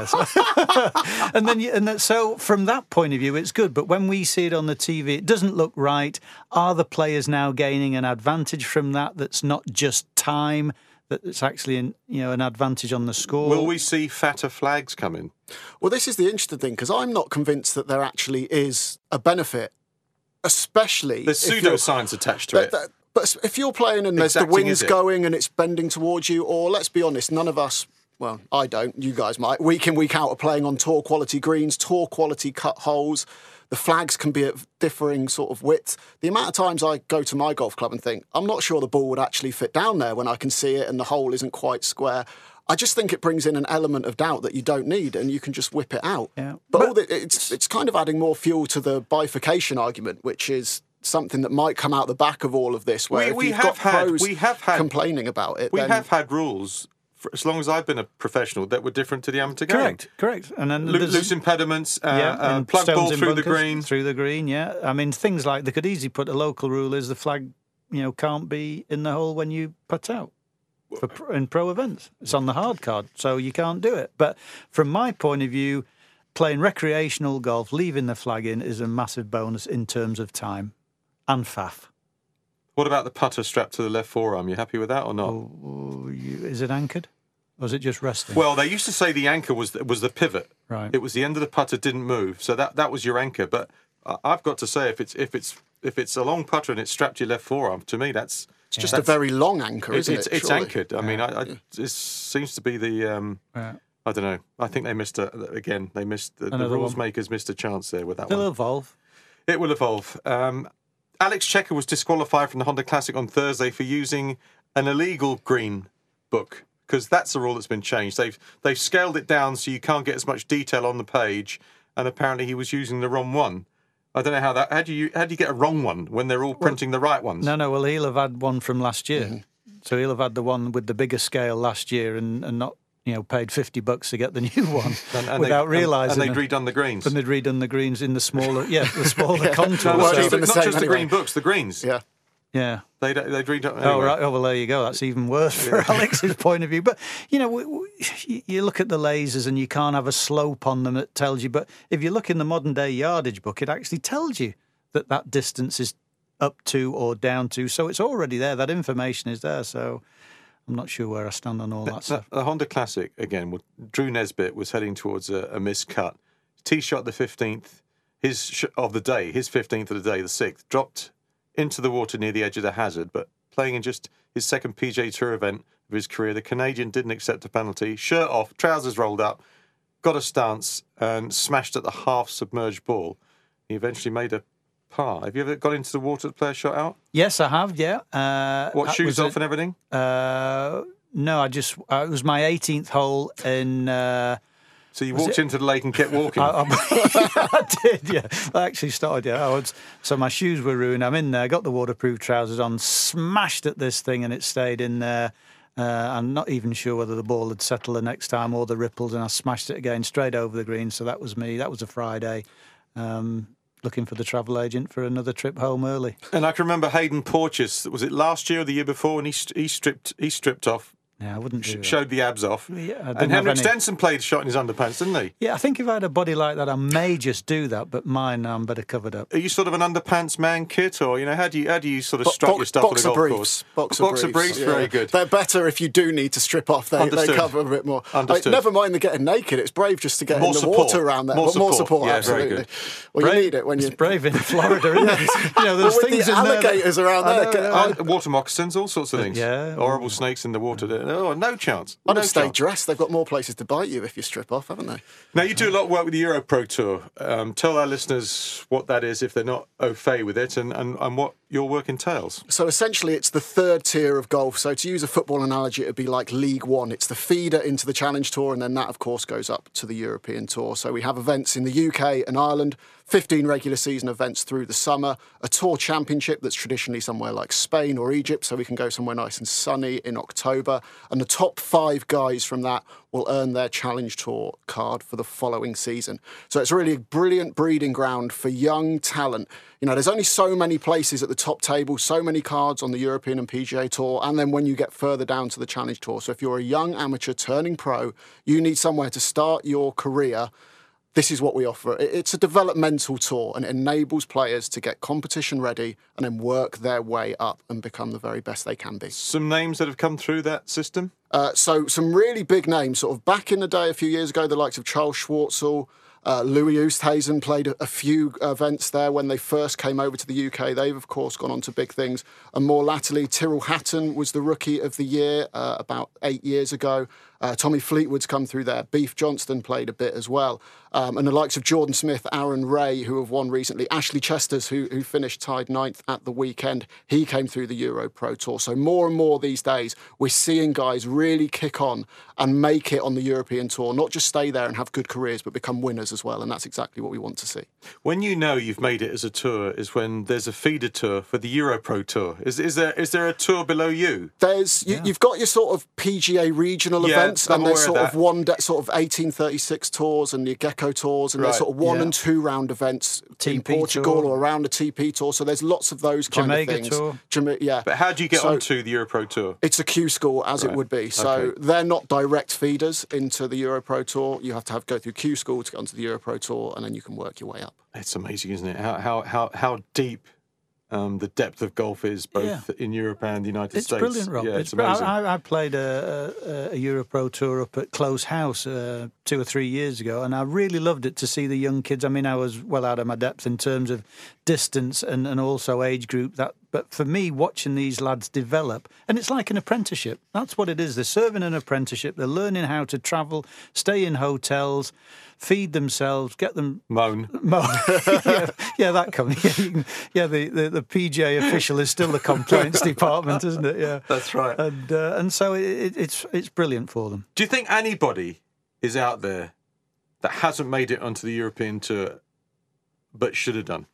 so- and then, you, and that, so from that point of view, it's good. But when we see it on the T V, it doesn't look right. Are the players now gaining an advantage from that? That's not just time. That it's actually, an, you know, an advantage on the score. Will we see fatter flags coming? Well, this is the interesting thing, because I'm not convinced that there actually is a benefit, especially There's if you're- pseudoscience attached to But, it. that- but if you're playing and there's the Exacting, wind's is it? going and it's bending towards you, or let's be honest, none of us, well, I don't, you guys might, week in, week out are playing on tour quality greens, tour quality cut holes. The flags can be at differing sort of width. The amount of times I go to my golf club and think, I'm not sure the ball would actually fit down there when I can see it and the hole isn't quite square. I just think it brings in an element of doubt that you don't need, and you can just whip it out. Yeah. But, But- all the, it's it's kind of adding more fuel to the bifurcation argument, which is something that might come out the back of all of this. Where We- if we you've have got had- pros we have had- complaining about it, We then have had rules, for as long as I've been a professional, that were different to the amateur game. correct, correct. And then Lo- there's- loose impediments, uh, yeah, uh, and plug stones ball in through the bunkers, green. through the green. Yeah, I mean things like they could easily put a local rule is the flag, you know, can't be in the hole when you putt out. For pro, in pro events, it's on the hard card, so you can't do it. But from my point of view, playing recreational golf, leaving the flag in is a massive bonus in terms of time and faff. What about the putter strapped to the left forearm? You happy with that or not? Oh, you, is it anchored, or is it just resting? Well, they used to say the anchor was was the pivot. Right. It was the end of the putter didn't move, so that, that was your anchor. But I- I've got to say, if it's if it's if it's a long putter and it's strapped to your left forearm, to me that's it's just a very long anchor, it's isn't it's, it? it's surely? anchored. I mean, I, I, this seems to be the. Um, Yeah. I don't know. I think they missed a, again. They missed the, the Another rules one. makers missed a chance there with that They'll one. evolve. It will evolve. Um, Alex Checker was disqualified from the Honda Classic on Thursday for using an illegal green book, because that's the rule that's been changed. They've they've scaled it down so you can't get as much detail on the page, and apparently he was using the wrong one. I don't know how that. How do you how do you get a wrong one when they're all printing the right ones? No, no. Well, he'll have had one from last year, Mm-hmm. so he'll have had the one with the bigger scale last year, and, and not you know paid fifty bucks to get the new one And- and without they, realising. And, and it. they'd redone the greens. And they'd redone the greens in the smaller, yeah, the smaller contours. no, not weren't just, even the, the not same just the anyway. green books, the greens. Yeah. Yeah. They'd, they'd redone. Oh anyway. right. Oh well, there you go. That's even worse for Alex's point of view. But you know, we, we, you look at the lasers and you can't have a slope on them that tells you. But if you look in the modern day yardage book, it actually tells you that that distance is up to or down to. So it's already there. That information is there. So I'm not sure where I stand on all that The, stuff. the Honda Classic again. with- Drew Nesbitt was heading towards a, a missed cut. Tee shot the fifteenth, his sh- of the day, his fifteenth of the day, the sixth, dropped into the water near the edge of the hazard. But playing in just his second P G A Tour event of his career, the Canadian didn't accept a penalty. Shirt off, trousers rolled up, got a stance and smashed at the half submerged ball. He eventually made a par. Have you ever got into the water to play a shot out? Yes, I have. Yeah. Uh, What, that shoes was off it. and everything? Uh, no, I just uh, it was my eighteenth hole in. Uh, So you walked into the lake and kept walking. I, I, I did, yeah. I actually started, yeah. I was, so my shoes were ruined. I'm in there, got the waterproof trousers on, smashed at this thing, and it stayed in there. Uh, I'm not even sure whether the ball had settled the next time or the ripples, and I smashed it again straight over the green. So that was me. That was a Friday. Um, looking for the travel agent for another trip home early. And I can remember Hayden Porteous. Was it last year or the year before? And he st- he stripped he stripped off Yeah, I wouldn't do Sh- that. showed the abs off. Yeah, I didn't and have Henrik any- Stenson played shot in his underpants, didn't he? Yeah, I think if I had a body like that, I may just do that, but mine, I'm better covered up. Are you sort of an underpants man, Kit, or you know, how do you how do you sort of Bo- strut bo- your stuff on the boxer golf briefs. course? Boxer, boxer briefs, briefs, yeah. very good. They're better if you do need to strip off. They, they Understood. cover a bit more. I- Understood. never mind the getting naked. It's brave just to get More in the support. water around there. More but more support. support, Yeah, very absolutely. good. Well, Brave- you need it when you. It's brave in Florida, isn't it? You know, there's Well, with things the in there that- alligators around I there. know, get- yeah. I- Uh, water moccasins, all sorts of things. yeah. Horrible snakes in the water. Oh, no chance. I'd no have stayed chance. dressed. They've got more places to bite you if you strip off, haven't they? Now, you do a lot of work with the Euro Pro Tour. Um, tell our listeners what that is if they're not au fait with it and, and, and what your work entails. So essentially, it's the third tier of golf. So to use a football analogy, it would be like League One. It's the feeder into the Challenge Tour, and then that, of course, goes up to the European Tour. So we have events in the U K and Ireland, fifteen regular season events through the summer, a Tour Championship that's traditionally somewhere like Spain or Egypt, so we can go somewhere nice and sunny in October. And the top five guys from that will earn their Challenge Tour card for the following season. So it's really a brilliant breeding ground for young talent. You know, there's only so many places at the top table, so many cards on the European and P G A Tour, and then when you get further down to the Challenge Tour. So if you're a young amateur turning pro, you need somewhere to start your career. This is what we offer. It- It's a developmental tour, and it enables players to get competition ready and then work their way up and become the very best they can be. Some names that have come through that system? Uh, so some really big names, sort of back in the day, a few years ago, the likes of Charles Schwartzel, uh, Louis Oosthuizen played a, a few events there when they first came over to the U K. They've, of course, gone on to big things. And more latterly, Tyrrell Hatton was the Rookie of the Year uh, about eight years ago. Uh, Tommy Fleetwood's come through there. Beef Johnston played a bit as well. Um, and the likes of Jordan Smith, Aaron Ray, who have won recently. Ashley Chesters, who, who finished tied ninth at the weekend. He came through the Euro Pro Tour. So more and more these days, we're seeing guys really kick on and make it on the European Tour. Not just stay there and have good careers, but become winners as well. And that's exactly what we want to see. When you know you've made it as a tour is when there's a feeder tour for the Euro Pro Tour. Is, is, there, is there a tour below you? There's you, you've got your sort of P G A regional Yeah, events, I'm and there's aware of sort of, that. one de- sort of eighteen thirty-six tours and your Gecko tours, and there's Right, sort of one yeah. and two round events T P in Portugal tour. or around a T P tour. So there's lots of those kind Jamaica of things. tour. Jama- yeah. But how do you get So- onto the Euro Pro Tour? It's a Q school, as Right, it would be. So okay. they're not direct feeders into the Euro Pro Tour. You have to have go through Q school to get onto the Euro Pro Tour, and then you can work your way up. It's amazing, isn't it? How how how, how deep um, the depth of golf is, both Yeah. in Europe and the United It's States. brilliant, Rob. Yeah, it's it's br- amazing. I, I played a, a, a Euro Pro Tour up at Close House uh, two or three years ago, and I really loved it to see the young kids. I mean, I was well out of my depth in terms of distance and, and also age group. That, but for me, watching these lads develop, and it's like an apprenticeship. That's what it is. They're serving an apprenticeship. They're learning how to travel, stay in hotels, feed themselves, get them Moan. Mo- yeah, yeah, that comes. Yeah, you can- yeah the, the, the P G A official is still the complaints department, isn't it? Yeah, That's right. And uh, and so it, it, it's it's brilliant for them. Do you think anybody is out there that hasn't made it onto the European Tour but should have done?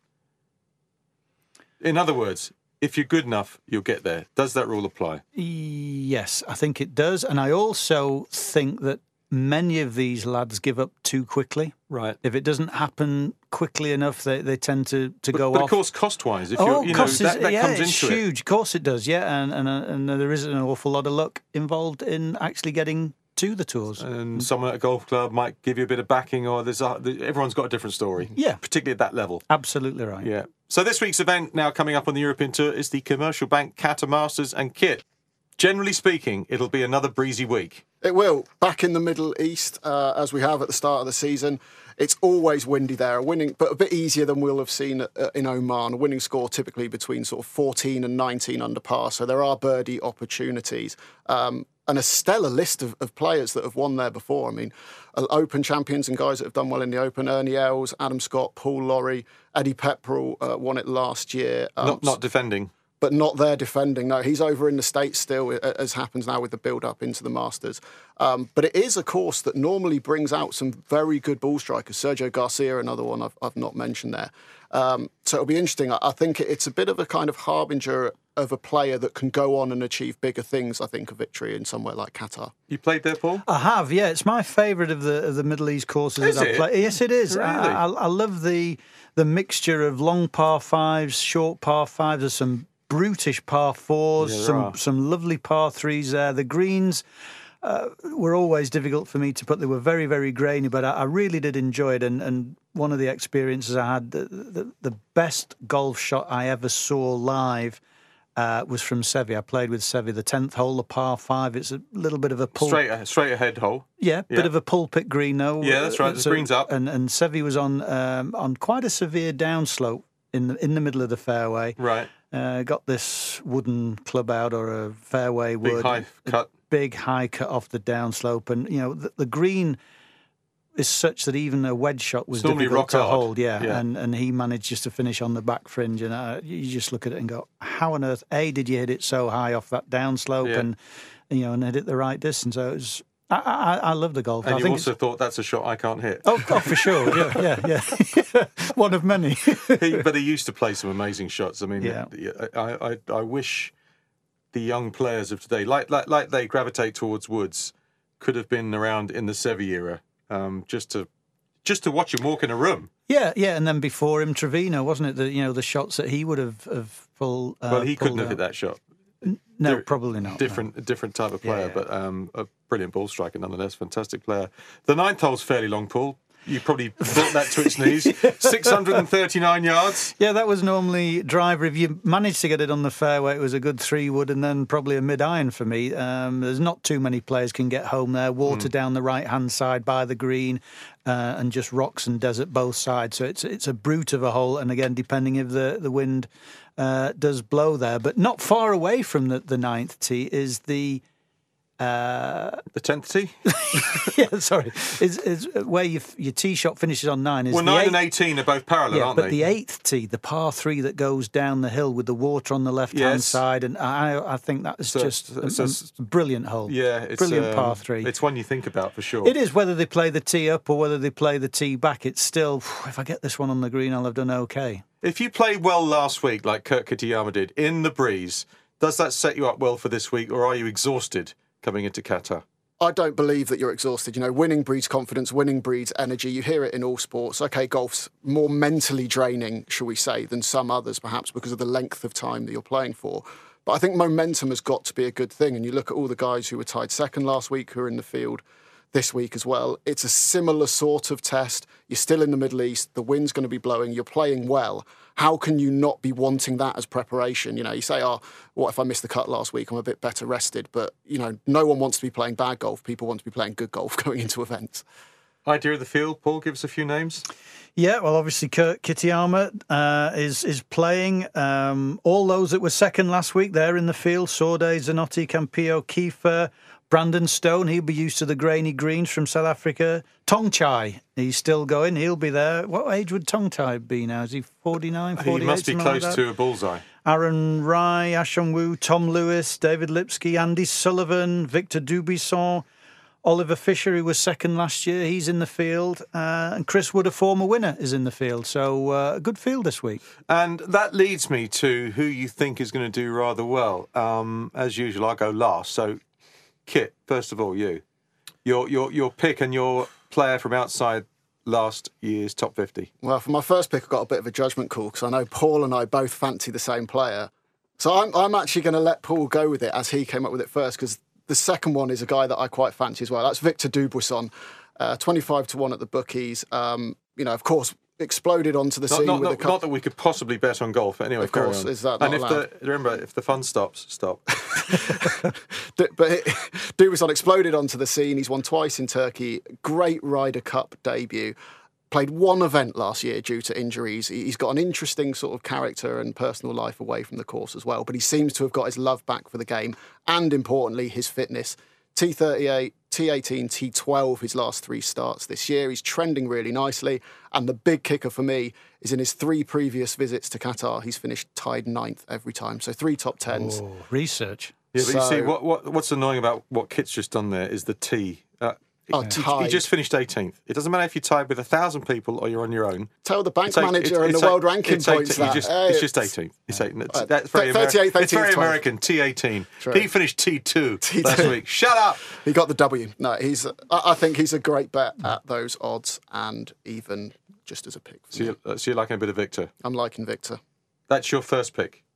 In other words, if you're good enough, you'll get there. Does that rule apply? Yes, I think it does, and I also think that many of these lads give up too quickly. Right. If it doesn't happen quickly enough, they, they tend to, to But, go but off. of course, cost-wise, if Oh, you're, you know, cost is, that, that yeah, comes it's into huge. Of course it does, yeah, and, and and there is an awful lot of luck involved in actually getting to the tours. it. And someone at a golf club might give you a bit of backing, or there's a, everyone's got a different story. Yeah. Particularly at that level. Absolutely right. Yeah. So this week's event now coming up on the European Tour is the Commercial Bank Qatar Masters and Kit. Generally speaking, it'll be another breezy week. It will. Back in the Middle East, uh, as we have at the start of the season, it's always windy there. A winning, but a bit easier than we'll have seen uh, in Oman. A winning score typically between sort of fourteen and nineteen under par. So there are birdie opportunities. Um, and a stellar list of, of players that have won there before. I mean, uh, Open champions and guys that have done well in the Open. Ernie Els, Adam Scott, Paul Lawrie, Eddie Pepperell uh, won it last year. Um, Not not defending. but not there defending. No, he's over in the States still, as happens now with the build-up into the Masters. Um, but it is a course that normally brings out some very good ball strikers. Sergio Garcia, another one I've, I've not mentioned there. Um, so it'll be interesting. I, I think it's a bit of a kind of harbinger of a player that can go on and achieve bigger things, I think, a victory in somewhere like Qatar. You played there, Paul? I have, yeah. It's my favourite of the of the Middle East courses Is that it? I play. Yes, it is. Really? I, I, I love the the mixture of long par fives, short par fives. There's some brutish par fours, Yeah, there some are. some lovely par threes there. The greens uh, were always difficult for me to put. They were very, very grainy, but I, I really did enjoy it. And, and one of the experiences I had, the, the, the best golf shot I ever saw live uh, was from Seve. I played with Seve, the tenth hole, the par five. It's a little bit of a pull. Straight, straight ahead hole. Yeah, Yeah. bit of a pulpit green, though. Yeah, that's right. The So- green's up. And, and Seve was on um, on quite a severe downslope in the, in the middle of the fairway. Right. Uh, got this wooden club out or a fairway Big wood. high a cut. Big high cut off the downslope. And, you know, the, the green is such that even a wedge shot was It's normally difficult rock to hard. hold. Yeah. Yeah. And, and he managed just to finish on the back fringe. And uh, you just look at it and go, how on earth, A, did you hit it so high off that downslope Yeah. and, you know, and hit it the right distance? So it was... I, I, I love the golf. And I you think also it's- thought that's a shot I can't hit. Oh, oh, for sure. Yeah, yeah, yeah. One of many. he, but he used to play some amazing shots. I mean, Yeah. I, I, I wish the young players of today, like, like, like they gravitate towards Woods, could have been around in the Seve era, um, just to, just to watch him walk in a room. Yeah, yeah. And then before him, Trevino, wasn't it? The you know the shots that he would have have pulled. Uh, Well, he couldn't pulled have hit out. that shot. No, Di- probably not. no. Different, a different type of player, Yeah. but um, a brilliant ball striker nonetheless. Fantastic player. The ninth hole's fairly long, Paul. You probably brought that to its knees. six hundred thirty-nine yards. Yeah, that was normally driver. If you managed to get it on the fairway, it was a good three wood, and then probably a mid iron for me. Um, there's not too many players can get home there. Water down the right hand side by the green, uh, and just rocks and desert both sides. So it's it's a brute of a hole. And again, depending if the the wind uh, does blow there, but not far away from the the ninth tee is the. Uh, The tenth tee. yeah, sorry, is is where your your tee shot finishes on nine. Is Well, the nine eighth- and eighteen are both parallel, Yeah, aren't but they? the eighth tee, the par three that goes down the hill with the water on the left hand Yes. side, and I I think that is So- just a, so- a brilliant hole. Yeah, it's brilliant um, par three. It's one you think about for sure. It is whether they play the tee up or whether they play the tee back. It's still, if I get this one on the green, I'll have done okay. If you played well last week, like Kurt Kitayama did, in the breeze, does that set you up well for this week, or are you exhausted coming into Qatar? I don't believe that you're exhausted. You know, winning breeds confidence, winning breeds energy. You hear it in all sports. Okay, golf's more mentally draining, shall we say, than some others, perhaps because of the length of time that you're playing for. But I think momentum has got to be a good thing. And you look at all the guys who were tied second last week who are in the field this week as well. It's a similar sort of test. You're still in the Middle East. The wind's going to be blowing. You're playing well. How can you not be wanting that as preparation? You know, you say, oh, what if I missed the cut last week? I'm a bit better rested. But, you know, no one wants to be playing bad golf. People want to be playing good golf going into events. Idea of the field, Paul, give us a few names. Yeah, well, obviously Kurt Kitayama uh, is is playing. Um, all those that were second last week, they're in the field. Sorde, Zanotti, Campillo, Kiefer, Brandon Stone, he'll be used to the grainy greens from South Africa. Tongchai, he's still going. He'll be there. What age would Tongchai be now? Is he forty-nine, forty-eight? He must be something like close that? to a bullseye. Aaron Rai, Ashon Wu, Tom Lewis, David Lipsky, Andy Sullivan, Victor Dubuisson, Oliver Fisher, who was second last year, he's in the field. Uh, and Chris Wood, a former winner, is in the field. So uh, a good field this week. And that leads me to who you think is going to do rather well. Um, as usual, I'll go last. So, Kit, first of all, you. Your, your, your pick and your player from outside last year's top fifty. Well, for my first pick, I got a bit of a judgment call because I know Paul and I both fancy the same player. So I'm, I'm actually going to let Paul go with it as he came up with it first because the second one is a guy that I quite fancy as well. That's Victor Dubuisson, uh, twenty-five to one at the bookies. Um, you know, of course, exploded onto the Not, scene not, with not, a couple... not that we could possibly bet on golf, but anyway, Of carry course, on. is that And not if allowed? the remember, if the fun stops, stop. D- but it, Dubuisson exploded onto the scene. He's won twice in Turkey. Great Ryder Cup debut. Played one event last year due to injuries. He- He's got an interesting sort of character and personal life away from the course as well. But he seems to have got his love back for the game and, importantly, his fitness. T thirty-eight, T eighteen, T twelve, his last three starts this year. He's trending really nicely. And the big kicker for me is in his three previous visits to Qatar, he's finished tied ninth every time. So three top tens. Oh, research. Yeah, but you see, So- what, what what's annoying about what Kit's just done there is the T. Uh, Oh, he, he tied. just finished eighteenth. It doesn't matter if you're tied with a thousand people or you're on your own. Tell the bank It's eight- manager it's- and it's the world eight- ranking it's eighteen. points You that. just- Hey, it's just eighteen. It's eighteen. It's, Uh, that's very, thirty-eighth, Ameri- it's very eighteenth, twelve. American. T eighteen. True. He finished T two T two. last week. Shut up. He got the W. No, he's. I I think he's a great bet at those odds, and even just as a pick. For So me. you're, uh, so you're liking a bit of Victor. I'm liking Victor. That's your first pick.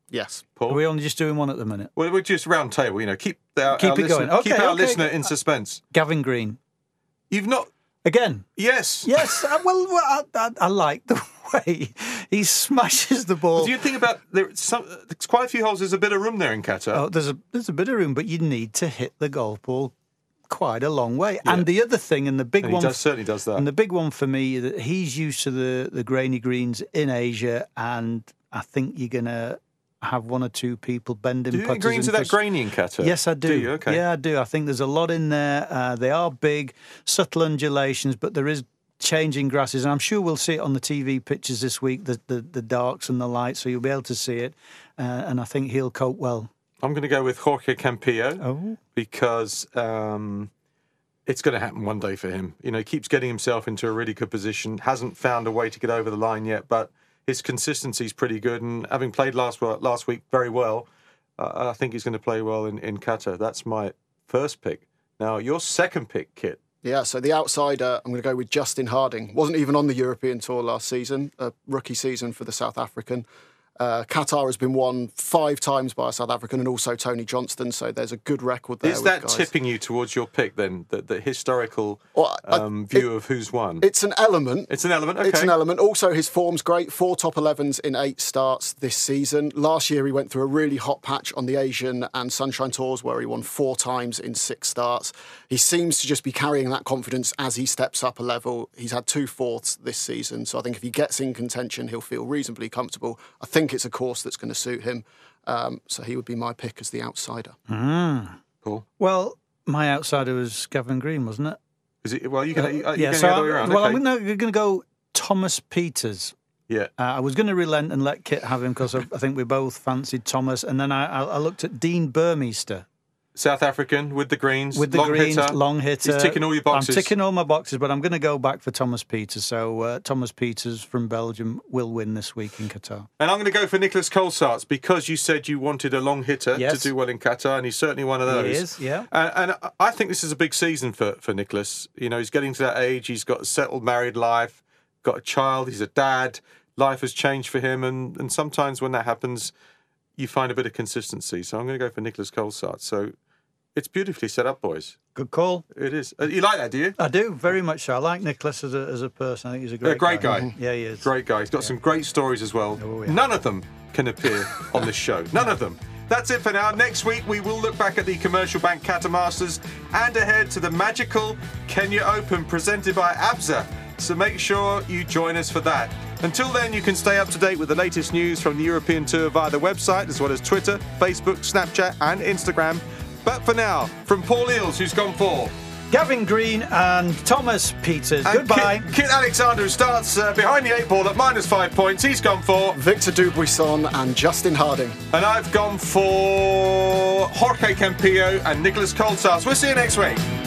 Yes. Paul? Are we only just doing one at the minute? Well, we're just round table, you know. Keep, our, Keep our it listener, going. keep Okay, our okay. listener in suspense. Gavin Green. You've not... Again. Yes. Yes. uh, well, well, I, I, I like the way he smashes the ball. Do you think about... There's, some, there's quite a few holes. There's a bit of room there in Qatar. Oh, there's a there's a bit of room, but you need to hit the golf ball quite a long way. Yeah. And the other thing, and the big and he one, does, certainly does that. And the big one for me, that he's used to the the grainy greens in Asia, and I think you're gonna have one or two people bending. Do you think greens are that grainy in Qatar? Yes, I do. Do you? Okay. Yeah, I do. I think there's a lot in there. Uh, they are big, subtle undulations, but there is changing grasses, and I'm sure we'll see it on the T V pictures this week, the the, the darks and the lights, so you'll be able to see it. Uh, and I think he'll cope well. I'm going to go with Jorge Campillo Oh. because um, it's going to happen one day for him. You know, he keeps getting himself into a really good position, hasn't found a way to get over the line yet, but his consistency is pretty good. And having played last last week very well, uh, I think he's going to play well in, in Qatar. That's my first pick. Now, your second pick, Kit. Yeah, so the outsider, I'm going to go with Justin Harding. Wasn't even on the European Tour last season, a rookie season for the South African. Uh, Qatar has been won five times by a South African and also Tony Johnston, so there's a good record there. Is with that guys. tipping you towards your pick then, the, the historical well, I, um, view it, of who's won? It's an element. It's an element, okay. It's an element. Also, his form's great. Four top elevens in eight starts this season. Last year, he went through a really hot patch on the Asian and Sunshine Tours where he won four times in six starts. He seems to just be carrying that confidence as he steps up a level. He's had two fourths this season, so I think if he gets in contention, he'll feel reasonably comfortable. I think it's a course that's going to suit him. Um, so he would be my pick as the outsider. Mm. Cool. Well, my outsider was Gavin Green, wasn't it? Is it? Well, you can. Uh, you, yeah, can so go the other way I'm, around. well, okay. I'm going to go Thomas Pieters. Yeah. Uh, I was going to relent and let Kit have him because I, I think we both fancied Thomas, and then I, I, I looked at Dean Burmeister. South African with the greens, with the long greens, hitter. long hitter. He's ticking all your boxes. I'm ticking all my boxes, but I'm going to go back for Thomas Pieters. So uh, Thomas Pieters from Belgium will win this week in Qatar. And I'm going to go for Nicholas Colsaerts because you said you wanted a long hitter Yes. to do well in Qatar, and he's certainly one of those. He is, yeah. And, and I think this is a big season for, for Nicholas. You know, he's getting to that age. He's got a settled married life, got a child. He's a dad. Life has changed for him, and, and sometimes when that happens, you find a bit of consistency. So I'm going to go for Nicholas Colsaerts. So it's beautifully set up, boys. Good call. It is. Uh, you like that, do you? I do, very much so. I like Nicholas as a, as a person. I think he's a great, A great guy. guy. Yeah, he is. Great guy. He's got some great stories as well. Oh, yeah. None of them can appear on this show. None of them. That's it for now. Next week, we will look back at the Commercial Bank Qatar Masters and ahead to the magical Kenya Open presented by Absa. So make sure you join us for that. Until then, you can stay up to date with the latest news from the European Tour via the website, as well as Twitter, Facebook, Snapchat, and Instagram. But for now, from Paul Eales, who's gone for Gavin Green and Thomas Pieters. And Goodbye. Kit, Kit Alexander, who starts uh, behind the eight ball at minus five points. He's gone for Victor Dubuisson and Justin Harding. And I've gone for Jorge Campillo and Nicholas Colsaerts. We'll see you next week.